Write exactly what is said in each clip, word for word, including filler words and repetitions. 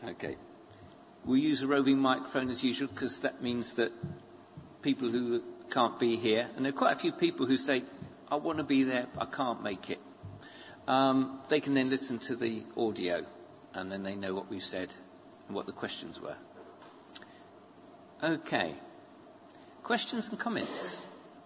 Okay. We'll use a roving microphone as usual, because that means that people who can't be here, and there are quite a few people who say, I want to be there, I can't make it. Um, they can then listen to the audio, and then they know what we've said and what the questions were. Okay. Questions and comments?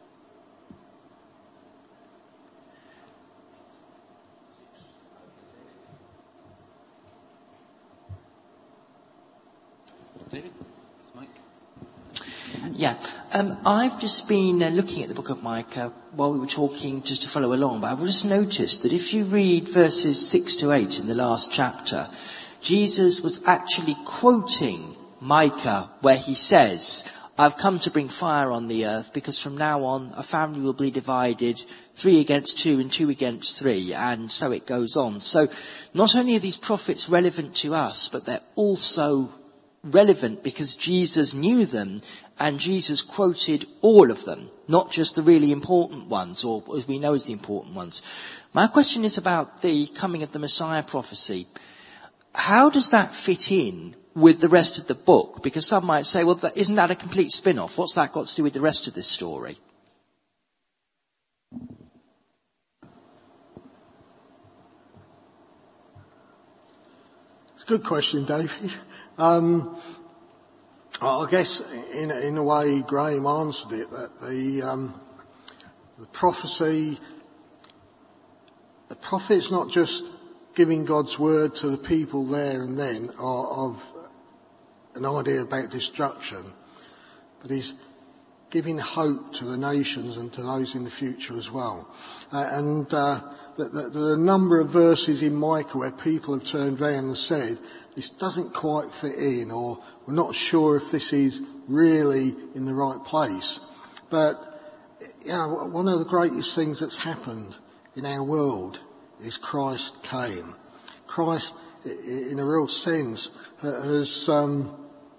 David? Mike? Yeah, um, I've just been uh, looking at the book of Micah while we were talking, just to follow along, but I've just noticed that if you read verses six to eight in the last chapter, Jesus was actually quoting Micah where he says, I've come to bring fire on the earth because from now on a family will be divided, three against two and two against three, and so it goes on. So not only are these prophets relevant to us, but they're also relevant because Jesus knew them and Jesus quoted all of them, not just the really important ones, or as we know as the important ones. My question is about the coming of the Messiah prophecy. How does that fit in with the rest of the book? Because some might say, well, that, isn't that a complete spin-off? What's that got to do with the rest of this story? It's a good question, David. Um, I guess in, in a way Graham answered it, that the, um, the prophecy, the prophet's not just giving God's word to the people there and then of an idea about destruction, but he's giving hope to the nations and to those in the future as well. Uh, and uh, there are a number of verses in Micah where people have turned around and said, this doesn't quite fit in, or we're not sure if this is really in the right place. But, you know, one of the greatest things that's happened in our world is Christ came. Christ, in a real sense, has um,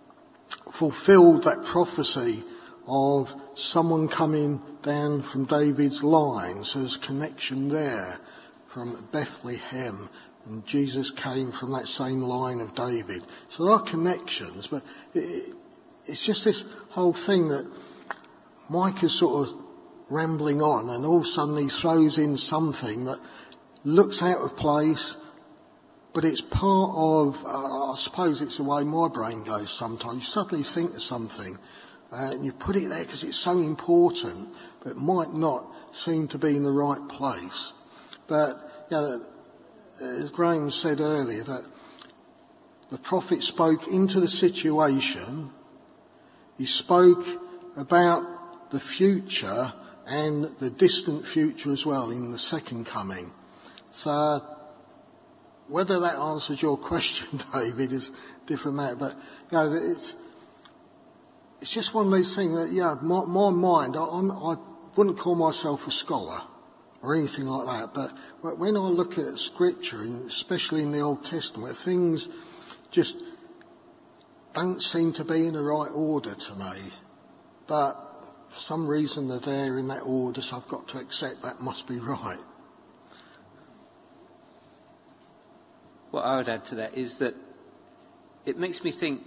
fulfilled that prophecy of someone coming down from David's line. So there's a connection there from Bethlehem, and Jesus came from that same line of David. So there are connections, but it, it's just this whole thing that Micah's sort of rambling on, and all of a sudden he throws in something that looks out of place, but it's part of, uh, I suppose it's the way my brain goes sometimes. You suddenly think of something, uh, and you put it there because it's so important, but it might not seem to be in the right place. But, you know, as Graham said earlier, that the prophet spoke into the situation, he spoke about the future and the distant future as well in the second coming. So whether that answers your question, David, is a different matter. But you know, it's it's just one of these things that, yeah, my, my mind, I, I'm, I wouldn't call myself a scholar or anything like that, but when I look at Scripture, and especially in the Old Testament, things just don't seem to be in the right order to me. But for some reason they're there in that order, so I've got to accept that must be right. What I would add to that is that it makes me think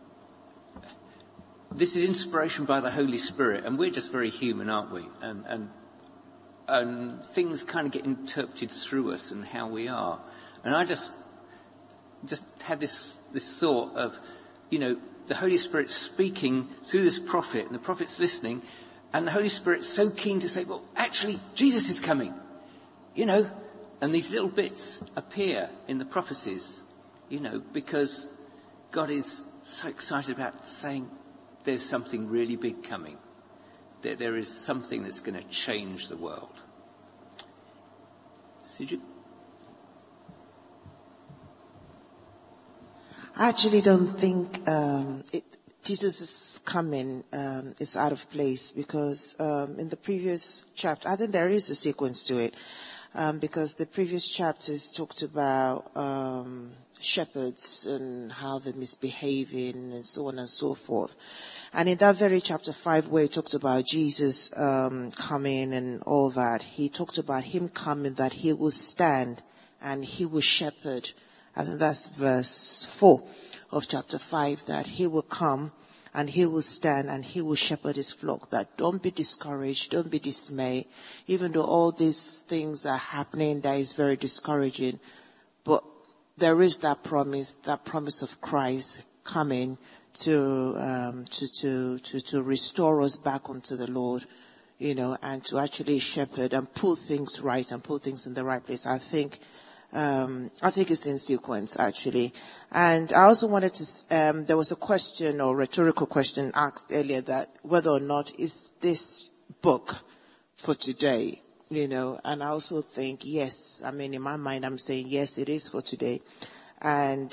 this is inspiration by the Holy Spirit, and we're just very human, aren't we? And, and and things kind of get interpreted through us and how we are. And I just just had this this thought of, you know, the Holy Spirit speaking through this prophet, and the prophet's listening, and the Holy Spirit's so keen to say, well, actually, Jesus is coming, you know. And these little bits appear in the prophecies, you know, because God is so excited about saying there's something really big coming. That there is something that's going to change the world. Siju? I actually don't think um, it, Jesus' coming um, is out of place, because um, in the previous chapter, I think there is a sequence to it, um, because the previous chapters talked about um, shepherds and how they're misbehaving and so on and so forth. And in that very chapter five, where he talked about Jesus um, coming and all that, he talked about him coming, that he will stand and he will shepherd. I think that's verse four. of chapter five, that he will come and he will stand and he will shepherd his flock. That don't be discouraged, don't be dismayed, even though all these things are happening, that is very discouraging. But there is that promise, that promise of Christ coming to um, to, to to to restore us back unto the Lord, you know, and to actually shepherd and put things right and put things in the right place. I think um, I think it's in sequence actually. And I also wanted to. Um, there was a question or rhetorical question asked earlier that whether or not is this book for today, you know. And I also think yes. I mean, in my mind, I'm saying yes, it is for today, and.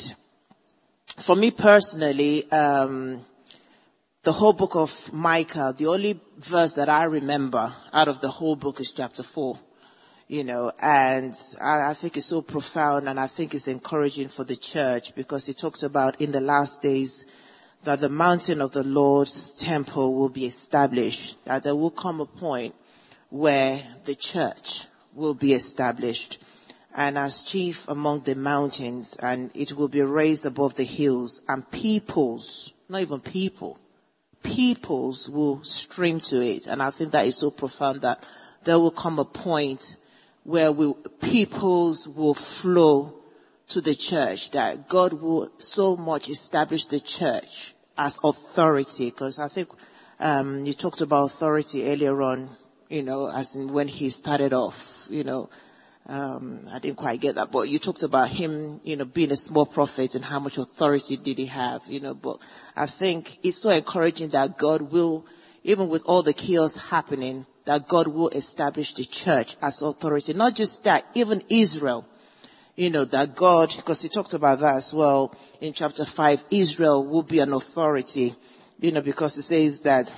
For me personally, um, the whole book of Micah, the only verse that I remember out of the whole book is chapter four, you know, and I, I think it's so profound and I think it's encouraging for the church because it talks about in the last days that the mountain of the Lord's temple will be established, that there will come a point where the church will be established. And as chief among the mountains, and it will be raised above the hills, and peoples, not even people, peoples will stream to it. And I think that is so profound that there will come a point where we, peoples will flow to the church, that God will so much establish the church as authority. Because I think um, you talked about authority earlier on, you know, as in when he started off, you know. Um, I didn't quite get that, but you talked about him, you know, being a small prophet and how much authority did he have, you know, but I think it's so encouraging that God will, even with all the chaos happening, that God will establish the church as authority. Not just that, even Israel, you know, that God, because he talked about that as well in chapter five, Israel will be an authority, you know, because it says that,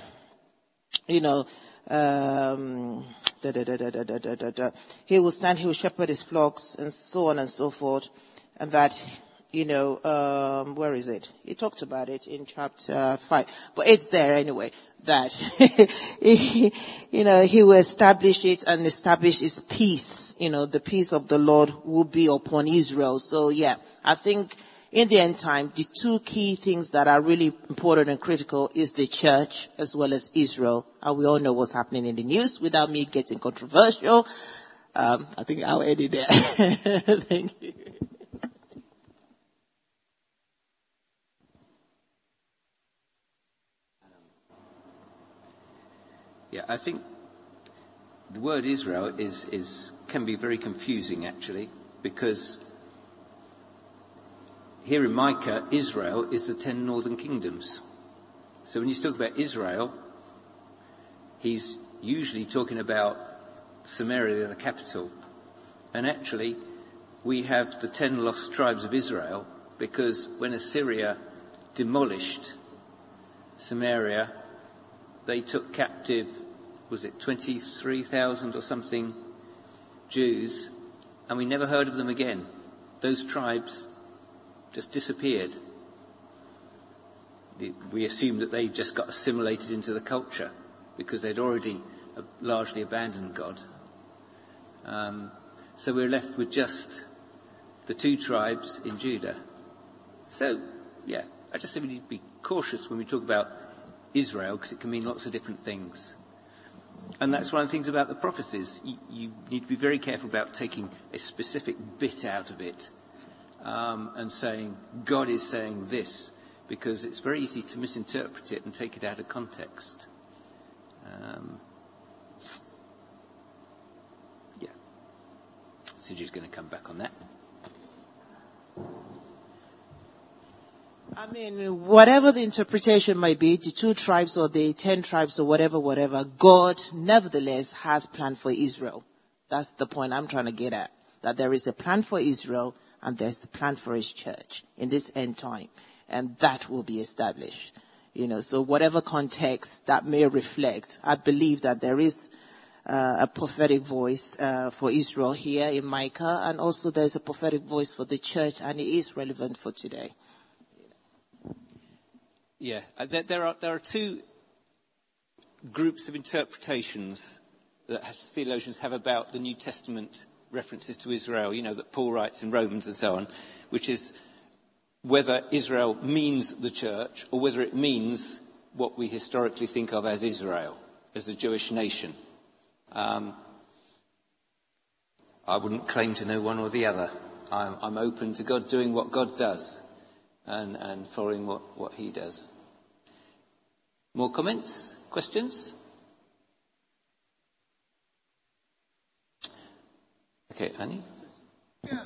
you know, um, Da, da, da, da, da, da, da, da. He will stand, he will shepherd his flocks, and so on and so forth. And that, you know, um, where is it? He talked about it in chapter five, but it's there anyway. That, he, you know, he will establish it and establish his peace. You know, the peace of the Lord will be upon Israel. So yeah, I think in the end time, the two key things that are really important and critical is the church as well as Israel. And we all know what's happening in the news without me getting controversial. Um, I think I'll end it there. Thank you. Yeah, I think the word Israel is, is can be very confusing actually, because here in Micah, Israel is the ten northern kingdoms. So when you talk about Israel, he's usually talking about Samaria, the capital. And actually, we have the ten lost tribes of Israel, because when Assyria demolished Samaria, they took captive, was it twenty-three thousand or something Jews, and we never heard of them again. Those tribes just disappeared. We assume that they just got assimilated into the culture because they'd already largely abandoned God. Um, so we're left with just the two tribes in Judah. So, yeah, I just think we need to be cautious when we talk about Israel, because it can mean lots of different things. And that's one of the things about the prophecies. You, you need to be very careful about taking a specific bit out of it um, and saying, God is saying this, because it's very easy to misinterpret it and take it out of context. Um, yeah. Suji's going to come back on that. I mean, whatever the interpretation might be, the two tribes or the ten tribes or whatever, whatever, God nevertheless has plan for Israel. That's the point I'm trying to get at. That there is a plan for Israel and there's the plan for his church in this end time. And that will be established. You know, so whatever context that may reflect, I believe that there is uh, a prophetic voice uh, for Israel here in Micah, and also there's a prophetic voice for the church, and it is relevant for today. Yeah, there, there are there are two groups of interpretations that theologians have about the New Testament references to Israel, you know, that Paul writes in Romans and so on, which is whether Israel means the church or whether it means what we historically think of as Israel, as the Jewish nation. Um, I wouldn't claim to know one or the other. I'm, I'm open to God doing what God does and, and following what, what he does. More comments? Questions? Okay, Annie? Yeah.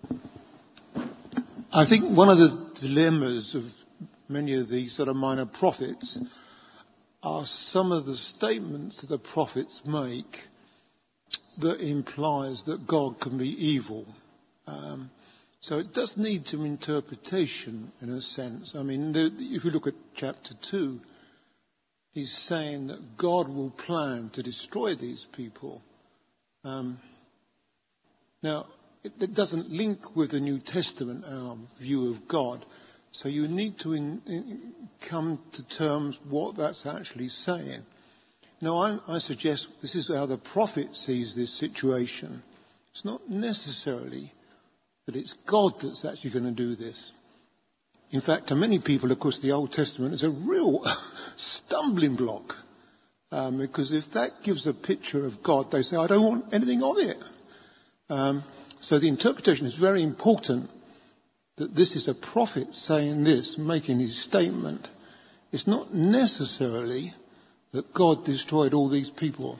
I think one of the dilemmas of many of these sort of minor prophets are some of the statements that the prophets make that implies that God can be evil. Um, so it does need some interpretation in a sense. I mean, the, if you look at chapter two, he's saying that God will plan to destroy these people. Um, now, it, it doesn't link with the New Testament, our view of God. So you need to in, in, come to terms what that's actually saying. Now, I, I suggest this is how the prophet sees this situation. It's not necessarily that it's God that's actually going to do this. In fact, to many people, of course, the Old Testament is a real stumbling block. Um, because if that gives a picture of God, they say, I don't want anything of it. Um, so the interpretation is very important, that this is a prophet saying this, making his statement. It's not necessarily that God destroyed all these people.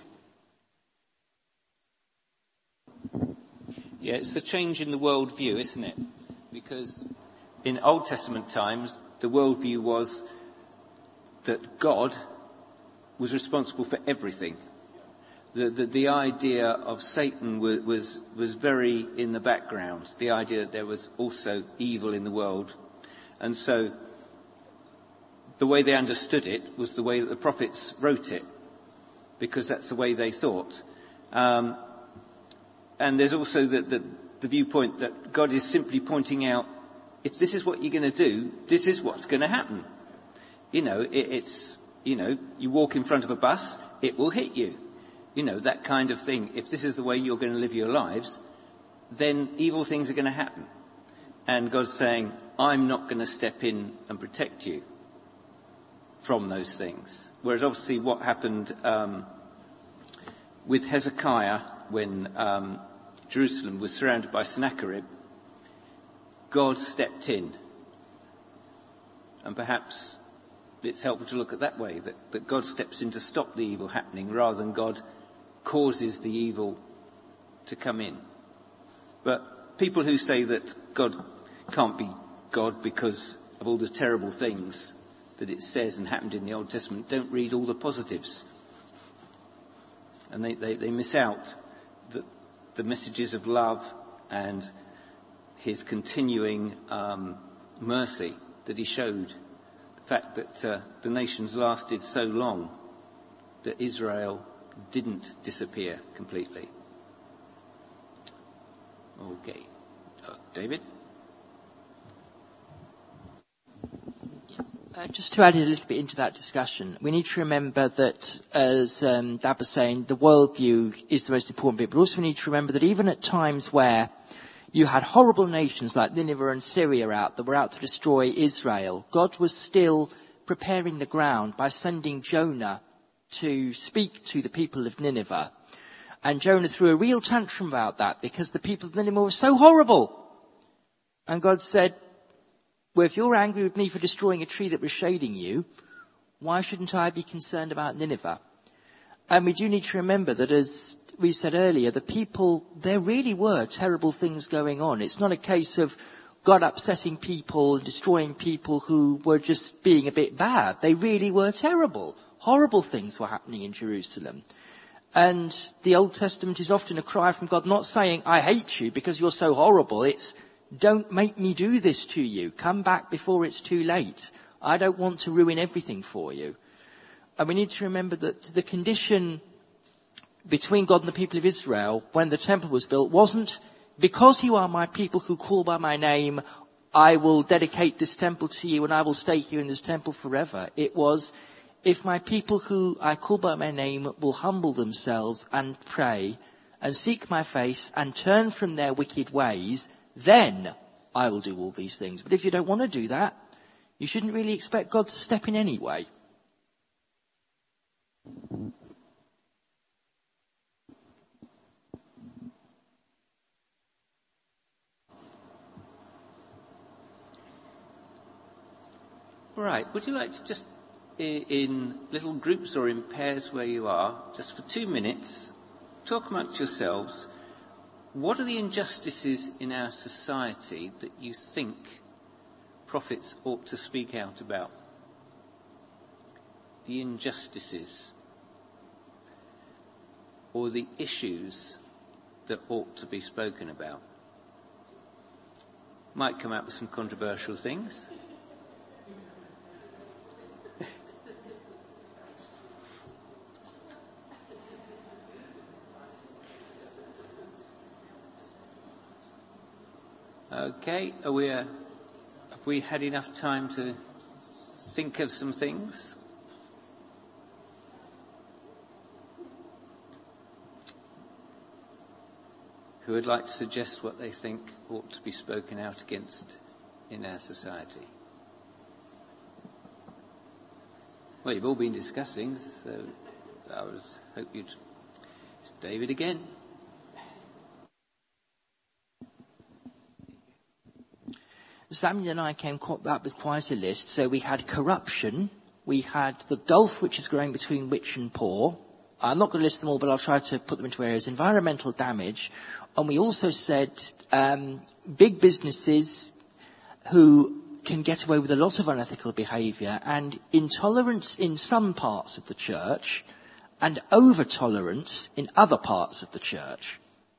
Yeah, it's the change in the worldview, isn't it? Because in Old Testament times, the worldview was that God was responsible for everything. The, the, the idea of Satan was, was, was very in the background. The idea that there was also evil in the world. And so the way they understood it was the way that the prophets wrote it, because that's the way they thought. Um, and there's also the, the, the viewpoint that God is simply pointing out, if this is what you're going to do, this is what's going to happen. You know, it, it's, you know, you walk in front of a bus, it will hit you. You know, that kind of thing. If this is the way you're going to live your lives, then evil things are going to happen. And God's saying, I'm not going to step in and protect you from those things. Whereas obviously what happened um, with Hezekiah when um, Jerusalem was surrounded by Sennacherib, God stepped in. And perhaps it's helpful to look at that way, that, that God steps in to stop the evil happening rather than God causes the evil to come in. But people who say that God can't be God because of all the terrible things that it says and happened in the Old Testament don't read all the positives. And they, they, they miss out the, the messages of love and his continuing um, mercy that he showed. The fact that uh, the nations lasted so long that Israel didn't disappear completely. Okay. Uh, David? Uh, just to add a little bit into that discussion, we need to remember that, as um, Dab was saying, the worldview is the most important bit, but also we need to remember that even at times where you had horrible nations like Nineveh and Syria out that were out to destroy Israel, God was still preparing the ground by sending Jonah to speak to the people of Nineveh. And Jonah threw a real tantrum about that because the people of Nineveh were so horrible. And God said, well, if you're angry with me for destroying a tree that was shading you, why shouldn't I be concerned about Nineveh? And we do need to remember that, as we said earlier, the people, there really were terrible things going on. It's not a case of God upsetting people and destroying people who were just being a bit bad. They really were terrible. Horrible things were happening in Jerusalem. And the Old Testament is often a cry from God, not saying, I hate you because you're so horrible. It's, don't make me do this to you. Come back before it's too late. I don't want to ruin everything for you. And we need to remember that the condition between God and the people of Israel when the temple was built wasn't, because you are my people who call by my name, I will dedicate this temple to you and I will stay here in this temple forever. It was, if my people who I call by my name will humble themselves and pray and seek my face and turn from their wicked ways, then I will do all these things. But if you don't want to do that, you shouldn't really expect God to step in anyway. Right, would you like to just, in little groups or in pairs where you are, just for two minutes, talk amongst yourselves, what are the injustices in our society that you think prophets ought to speak out about? The injustices or the issues that ought to be spoken about. Might come out with some controversial things. Okay, are we, uh, have we had enough time to think of some things? Who would like to suggest what they think ought to be spoken out against in our society? Well, you've all been discussing, so I was hope you'd... It's David again. Samuel and I came up with quite a list. So we had corruption, we had the gulf which is growing between rich and poor. I'm not going to list them all, but I'll try to put them into areas. Environmental damage. And we also said um, big businesses who can get away with a lot of unethical behaviour, and intolerance in some parts of the church and over-tolerance in other parts of the church.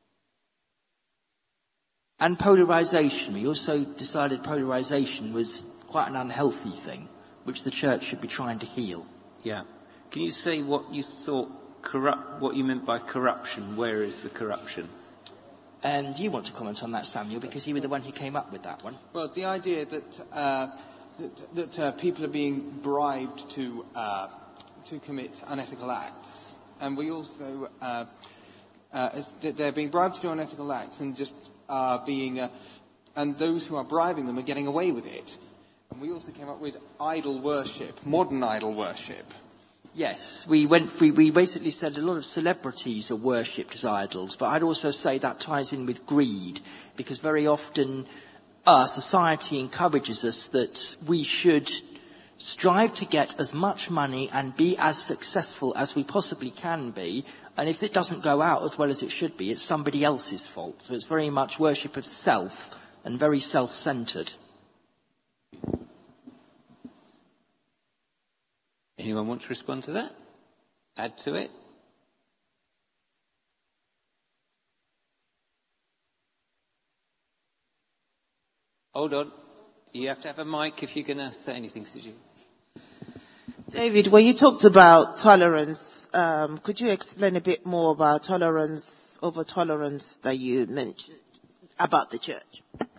And polarisation. We also decided polarisation was quite an unhealthy thing, which the church should be trying to heal. Yeah. Can you say what you thought corrupt, what you meant by corruption? Where is the corruption? Um, do you want to comment on that, Samuel? Because you were the one who came up with that one. Well, the idea that uh, that, that uh, people are being bribed to uh, to commit unethical acts, and we also uh, uh, as they're being bribed to do unethical acts, and just uh, being uh, and those who are bribing them are getting away with it. And we also came up with idol worship, modern idol worship. Yes, we went. We, we basically said a lot of celebrities are worshipped as idols, but I'd also say that ties in with greed, because very often our society encourages us that we should strive to get as much money and be as successful as we possibly can be, and if it doesn't go out as well as it should be, it's somebody else's fault. So it's very much worship of self and very self-centred. Anyone want to respond to that? Add to it? Hold on. You have to have a mic if you're going to say anything, Siju. David, when you talked about tolerance, um, could you explain a bit more about tolerance, over tolerance that you mentioned about the church?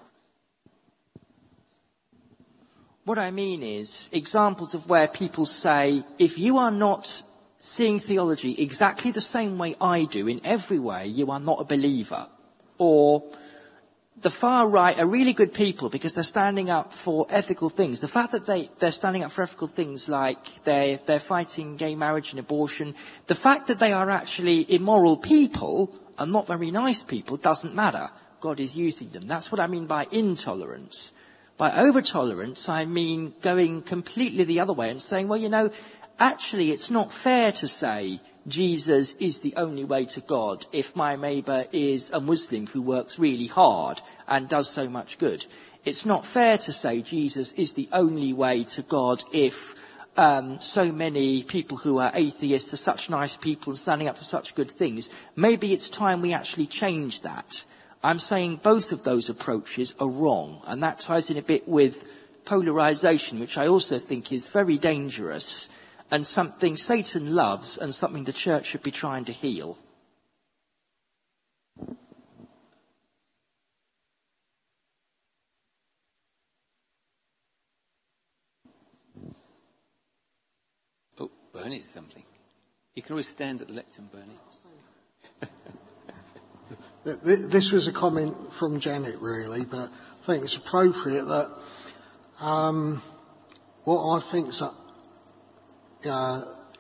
What I mean is examples of where people say, if you are not seeing theology exactly the same way I do in every way, you are not a believer. Or the far right are really good people because they're standing up for ethical things. The fact that they, they're standing up for ethical things like they're, they're fighting gay marriage and abortion, the fact that they are actually immoral people and not very nice people doesn't matter. God is using them. That's what I mean by intolerance. By over-tolerance, I mean going completely the other way and saying, well, you know, actually it's not fair to say Jesus is the only way to God if my neighbour is a Muslim who works really hard and does so much good. It's not fair to say Jesus is the only way to God if um, so many people who are atheists are such nice people and standing up for such good things. Maybe it's time we actually change that. I'm saying both of those approaches are wrong, and that ties in a bit with polarisation, which I also think is very dangerous and something Satan loves and something the church should be trying to heal. Oh, Bernie's something. You can always stand at the lectern, Bernie. this was a comment from Janet really, but I think it's appropriate that um, what I think is uh,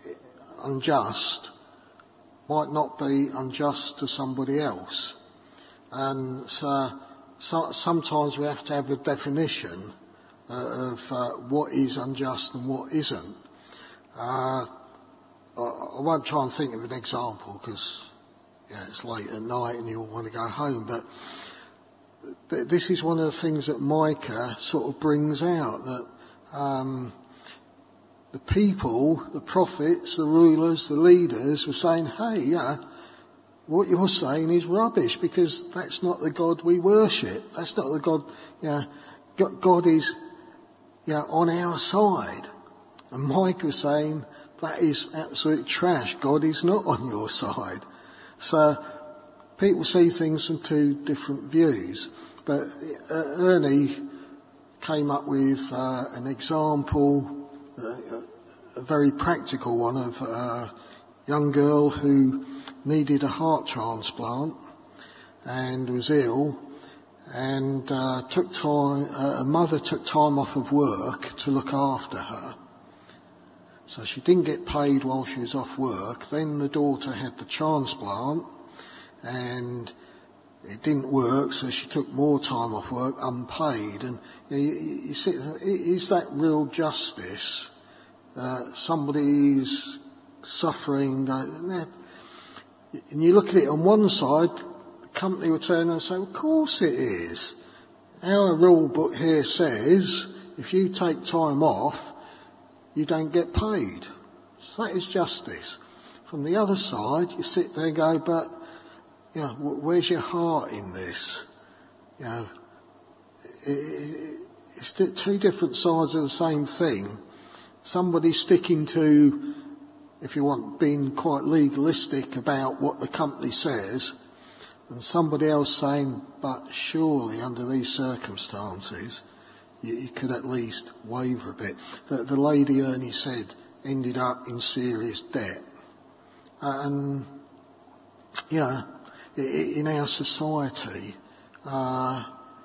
unjust might not be unjust to somebody else. And so, so sometimes we have to have a definition uh, of uh, what is unjust and what isn't. Uh, I, I won't try and think of an example because yeah, it's late at night and you all want to go home, but th- this is one of the things that Micah sort of brings out, that um, the people, the prophets, the rulers, the leaders were saying, hey, yeah, what you're saying is rubbish because that's not the God we worship. That's not the God, yeah, God is, yeah, on our side. And Micah was saying, that is absolute trash. God is not on your side. So people see things from two different views. But uh, Ernie came up with uh, an example, uh, a very practical one, of a young girl who needed a heart transplant and was ill, and uh, took time. Uh, a mother took time off of work to look after her. So she didn't get paid while she was off work. Then the daughter had the transplant and it didn't work, so she took more time off work unpaid. And you, you, you see, is that real justice? Uh, somebody's suffering, uh, and you look at it on one side, the company will turn and say, of course it is. Our rule book here says if you take time off, you don't get paid. So that is justice. From the other side, you sit there and go, but, you know, where's your heart in this? You know, it's two different sides of the same thing. Somebody sticking to, if you want, being quite legalistic about what the company says, and somebody else saying, but surely under these circumstances, You, you could at least waver a bit. The, the lady Ernie said ended up in serious debt. And, yeah, in our society, uh,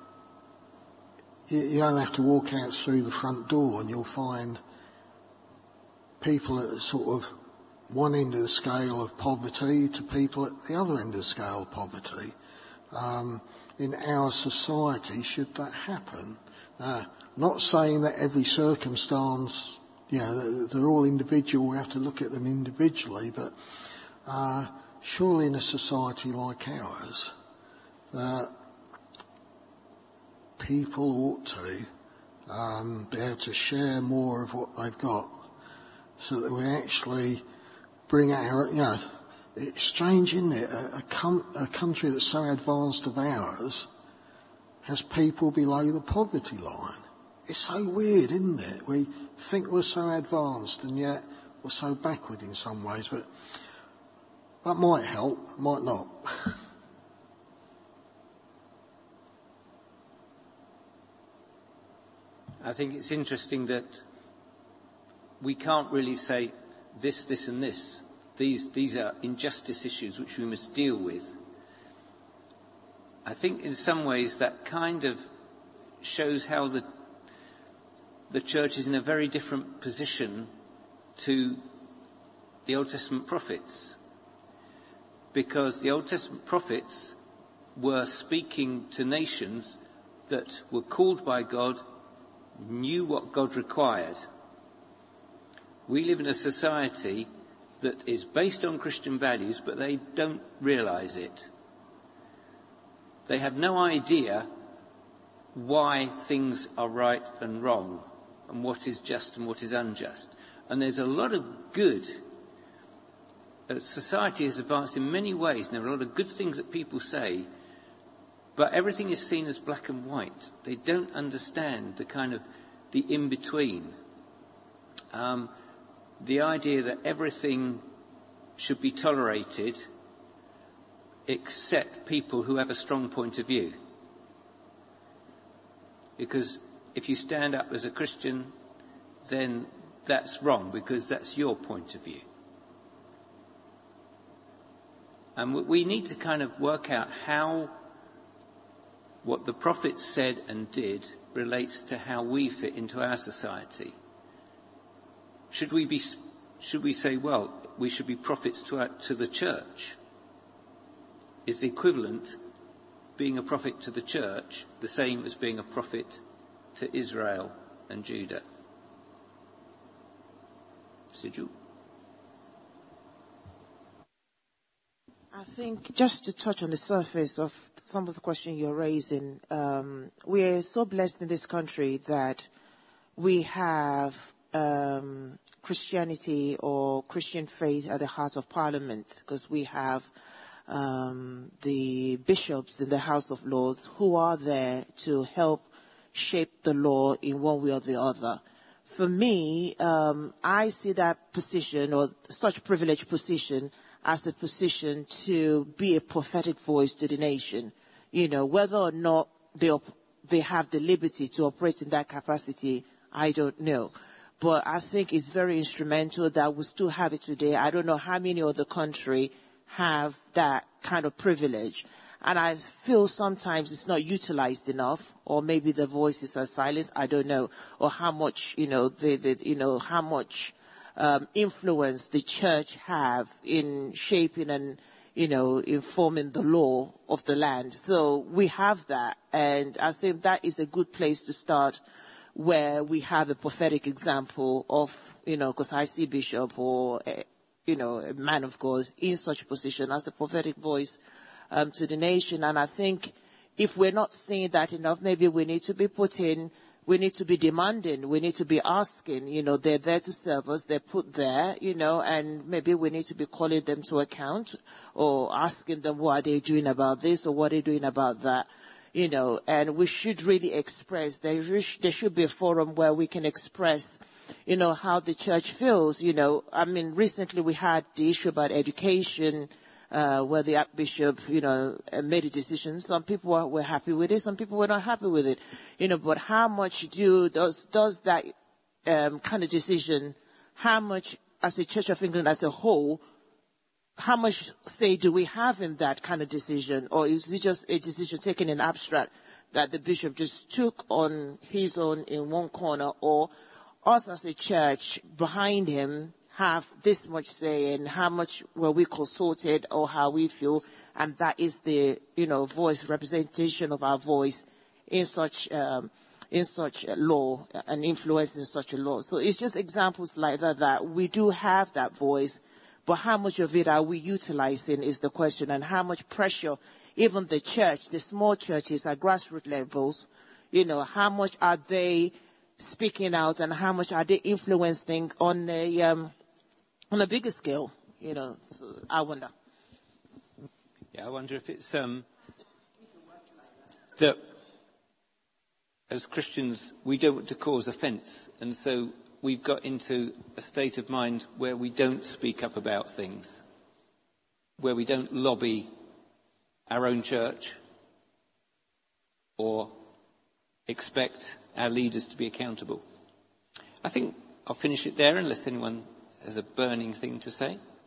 you, you only have to walk out through the front door and you'll find people at sort of one end of the scale of poverty to people at the other end of the scale of poverty. Um, in our society, should that happen? Uh, not saying that every circumstance, you know, they're all individual, we have to look at them individually, but uh, surely in a society like ours, uh, people ought to um, be able to share more of what they've got so that we actually bring our, you know, it's strange, isn't it? A, a, com- a country that's so advanced of ours has people below the poverty line. It's so weird, isn't it? We think we're so advanced and yet we're so backward in some ways, but that might help, might not. I think it's interesting that we can't really say this, this and this. These, these are injustice issues which we must deal with. I think in some ways that kind of shows how the the church is in a very different position to the Old Testament prophets. Because the Old Testament prophets were speaking to nations that were called by God, knew what God required. We live in a society that is based on Christian values, but they don't realise it. They have no idea why things are right and wrong, and what is just and what is unjust. And there's a lot of good. Society has advanced in many ways, and there are a lot of good things that people say, but everything is seen as black and white. They don't understand the kind of the in-between. Um, the idea that everything should be tolerated except people who have a strong point of view. Because if you stand up as a Christian, then that's wrong, because that's your point of view. And we need to kind of work out how what the prophets said and did relates to how we fit into our society. Should we be, should we say, well, we should be prophets to, our, to the church? Is the equivalent, being a prophet to the church, the same as being a prophet to Israel and Judah? Siju? I think just to touch on the surface of some of the questions you're raising, um, we are so blessed in this country that we have um, Christianity or Christian faith at the heart of Parliament, because we have um, the bishops in the House of Lords who are there to help shape the law in one way or the other. For me, um, I see that position, or such privileged position, as a position to be a prophetic voice to the nation. You know, whether or not they op- they have the liberty to operate in that capacity, I don't know. But I think it's very instrumental that we still have it today. I don't know how many other countries have that kind of privilege. And I feel sometimes it's not utilized enough, or maybe the voices are silenced, I don't know, or how much, you know, the, the, you know, how much Um, influence the church have in shaping and, you know, informing the law of the land. So we have that, and I think that is a good place to start, where we have a prophetic example of, you know, because I see bishop or, a, you know, a man of God in such a position as a prophetic voice um, to the nation. And I think if we're not seeing that enough, maybe we need to be put in We need to be demanding. We need to be asking. You know, they're there to serve us. They're put there, you know, and maybe we need to be calling them to account, or asking them what are they doing about this or what are they doing about that, you know. And we should really express. There, there should be a forum where we can express, you know, how the church feels. You know, I mean, recently we had the issue about education, Uh, where the Archbishop, you know, made a decision. Some people were, were happy with it, some people were not happy with it, you know. But how much do does does that um, kind of decision? How much, as a Church of England as a whole, how much say do we have in that kind of decision, or is it just a decision taken in abstract that the bishop just took on his own in one corner, or us as a church behind him have this much say in how much were we consulted or how we feel, and that is the, you know, voice, representation of our voice in such um, in such a law, and influence in such a law. So it's just examples like that that we do have that voice, but how much of it are we utilizing is the question, and how much pressure even the church, the small churches at grassroots levels, you know, how much are they speaking out, and how much are they influencing on a um, on a bigger scale, you know. So I wonder. Yeah, I wonder if it's um, that as Christians we don't want to cause offence, and so we've got into a state of mind where we don't speak up about things, where we don't lobby our own church or expect our leaders to be accountable. I think I'll finish it there unless anyone has a burning thing to say.